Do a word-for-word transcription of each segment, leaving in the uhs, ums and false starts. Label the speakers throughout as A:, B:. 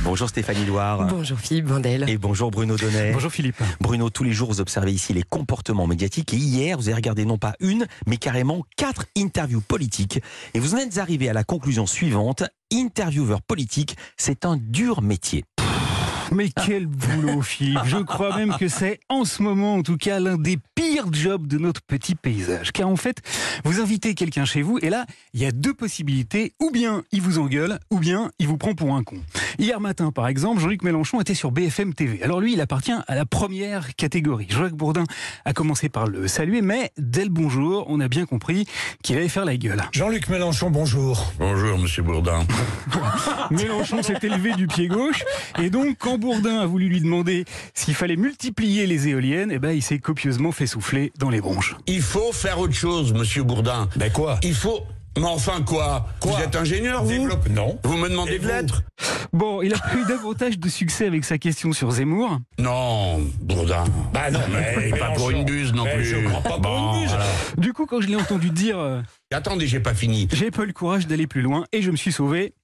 A: Bonjour Stéphanie Loire.
B: Bonjour Philippe Vandel.
A: Et bonjour Bruno Donnet.
C: Bonjour Philippe.
A: Bruno, tous les jours vous observez ici les comportements médiatiques et hier vous avez regardé non pas une, mais carrément quatre interviews politiques. Et vous en êtes arrivé à la conclusion suivante, intervieweur politique, c'est un dur métier.
C: Mais quel boulot, Philippe. Je crois même que c'est, en ce moment en tout cas, l'un des pires jobs de notre petit paysage. Car en fait, vous invitez quelqu'un chez vous et là, il y a deux possibilités. Ou bien il vous engueule, ou bien il vous prend pour un con. Hier matin, par exemple, Jean-Luc Mélenchon était sur B F M T V. Alors lui, il appartient à la première catégorie. Jacques Bourdin a commencé par le saluer, mais dès le bonjour, on a bien compris qu'il allait faire la gueule.
D: Jean-Luc Mélenchon, bonjour.
E: Bonjour, monsieur Bourdin.
C: Mélenchon s'est élevé du pied gauche et donc quand Bourdin a voulu lui demander s'il fallait multiplier les éoliennes, eh ben, il s'est copieusement fait souffler dans les bronches.
E: Il faut faire autre chose, monsieur Bourdin.
D: Ben quoi?
E: Il faut... Mais enfin quoi,
D: Quoi?
E: Vous êtes ingénieur, vous?
D: Développe... Non.
E: Vous me demandez
D: Et
E: de
D: vous
E: l'être?
C: Bon, il a pas eu davantage de succès avec sa question sur Zemmour.
E: Non, Bourdin.
D: Bah non, mais...
E: Pas pour une buse non
D: Mais
E: plus.
D: je crois pas pour
E: Bon,
D: une buse.
E: alors.
C: Du coup, quand je l'ai entendu dire euh,
E: Attendez, j'ai pas fini.
C: j'ai pas eu le courage d'aller plus loin et je me suis sauvé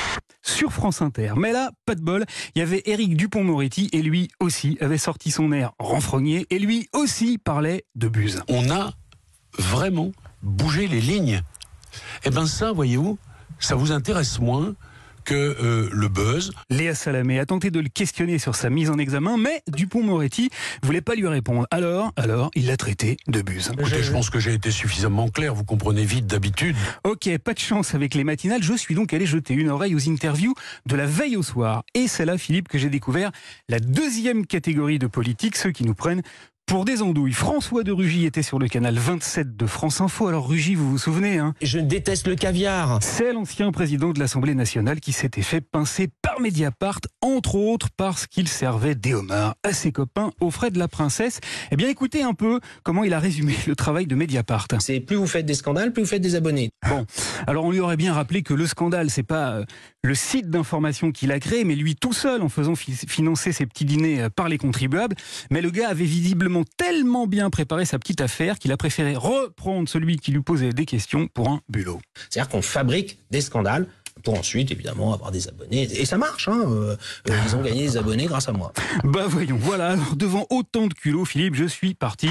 C: sur France Inter. Mais là, pas de bol, il y avait Éric Dupond-Moretti et lui aussi avait sorti son air renfrogné et lui aussi parlait de buse.
F: On a vraiment bougé les lignes. Eh bien ça, voyez-vous, ça vous intéresse moins que euh, le buzz.
C: Léa Salamé a tenté de le questionner sur sa mise en examen, mais Dupond-Moretti voulait pas lui répondre. Alors, alors, il l'a traité de buse.
F: Écoutez, je pense que j'ai été suffisamment clair, vous comprenez vite d'habitude.
C: Ok, pas de chance avec les matinales, je suis donc allé jeter une oreille aux interviews de la veille au soir. Et c'est là, Philippe, que j'ai découvert la deuxième catégorie de politiques, ceux qui nous prennent pour des andouilles. François de Rugy était sur le canal vingt-sept de France Info. Alors Rugy, vous vous souvenez, hein?
B: Je déteste le caviar.
C: C'est l'ancien président de l'Assemblée nationale qui s'était fait pincer par Mediapart, entre autres parce qu'il servait des homards à ses copains aux frais de la princesse. Eh bien, écoutez un peu comment il a résumé le travail de Mediapart.
B: C'est plus vous faites des scandales, plus vous faites des abonnés.
C: Bon, alors on lui aurait bien rappelé que le scandale, c'est pas euh, le site d'information qu'il a créé, mais lui tout seul en faisant fi- financer ses petits dîners euh, par les contribuables. Mais le gars avait visiblement tellement bien préparé sa petite affaire qu'il a préféré reprendre celui qui lui posait des questions pour un bulot.
B: C'est-à-dire qu'on fabrique des scandales pour ensuite, évidemment, avoir des abonnés. Et ça marche, hein. Euh, euh, ils ont gagné des abonnés grâce à moi.
C: Bah voyons, voilà, alors devant autant de culot, Philippe, je suis parti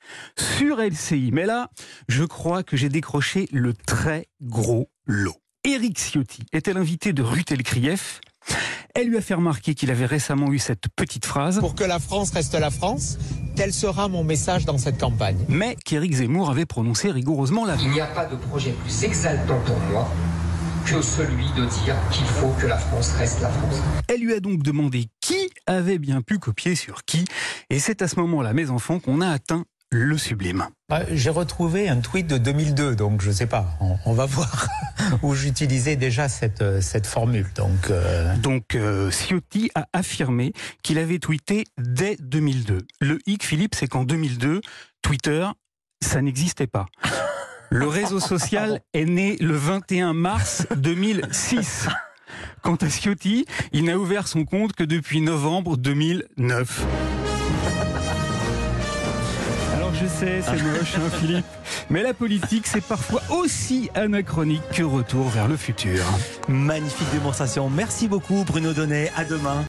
C: sur L C I. Mais là, je crois que j'ai décroché le très gros lot. Éric Ciotti était l'invité de Ruth Elkrief. Elle lui a fait remarquer qu'il avait récemment eu cette petite phrase.
G: Pour que la France reste la France, quel sera mon message dans cette campagne?
C: Mais qu'Éric Zemmour avait prononcé rigoureusement la
H: Il n'y a pas de projet plus exaltant pour moi que celui de dire qu'il faut que la France reste la France.
C: Elle lui a donc demandé qui avait bien pu copier sur qui. Et c'est à ce moment-là, mes enfants, qu'on a atteint le sublime.
G: Ah, J'ai retrouvé un tweet de deux mille deux, donc je sais pas, on, on va voir, où j'utilisais déjà cette, cette formule. Donc, euh...
C: Donc euh, Ciotti a affirmé qu'il avait tweeté dès deux mille deux. Le hic, Philippe, c'est qu'en deux mille deux, Twitter, ça n'existait pas. Le réseau social est né le vingt et un mars deux mille six. Quant à Ciotti, il n'a ouvert son compte que depuis novembre deux mille neuf. Alors je sais, c'est moche, hein, Philippe, mais la politique, c'est parfois aussi anachronique que Retour vers le futur.
A: Magnifique démonstration. Merci beaucoup Bruno Donnet. À demain.